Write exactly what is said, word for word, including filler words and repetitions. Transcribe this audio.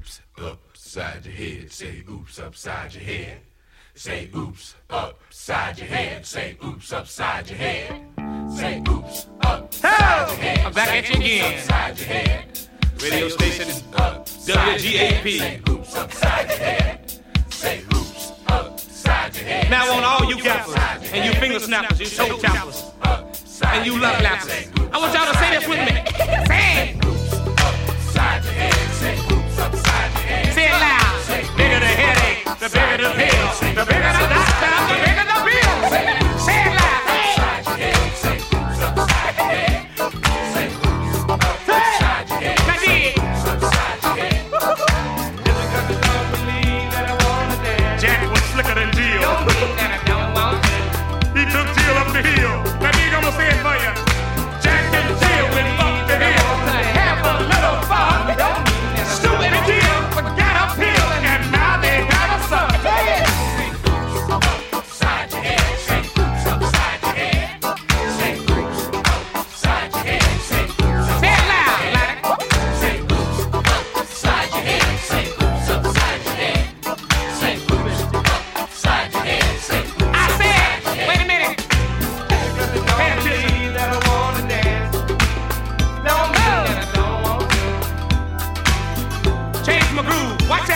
oops upside your head. Say oops upside your head. Say oops upside your head. Say oops upside your head. Say oops upside your head. I'm back at you again. Upside your head. Radio station W G A P. Say oops upside your head. Say oops upside your head. Now on all you gappers and you finger snappers, you toe tappers, and you love lappers, I want y'all to say this with me. Say it. Oops upside your head. Say oops upside your head. Say it loud. The bigger the headache, the bigger the pill, the bigger the doctor, the bigger the bill. Say it loud. Upside your head. Say oops upside your head. Say oops upside your head. Now dig. Upside your head. Jack was slicker than Jill. He took Jill up the hill. Now dig, I'm gonna say it for you. Jack and Jill went up the hill to have a little fun. Stupid and Jill forgot a pill, and now they have a son. Upside your head. Say oops upside your head. Say oops upside your head. Say oops Say it loud, like Say oops upside your head. Say oops upside your head. Say oops upside your head. Say oops. I said, wait a minute. Pay attention. Change my groove. Watch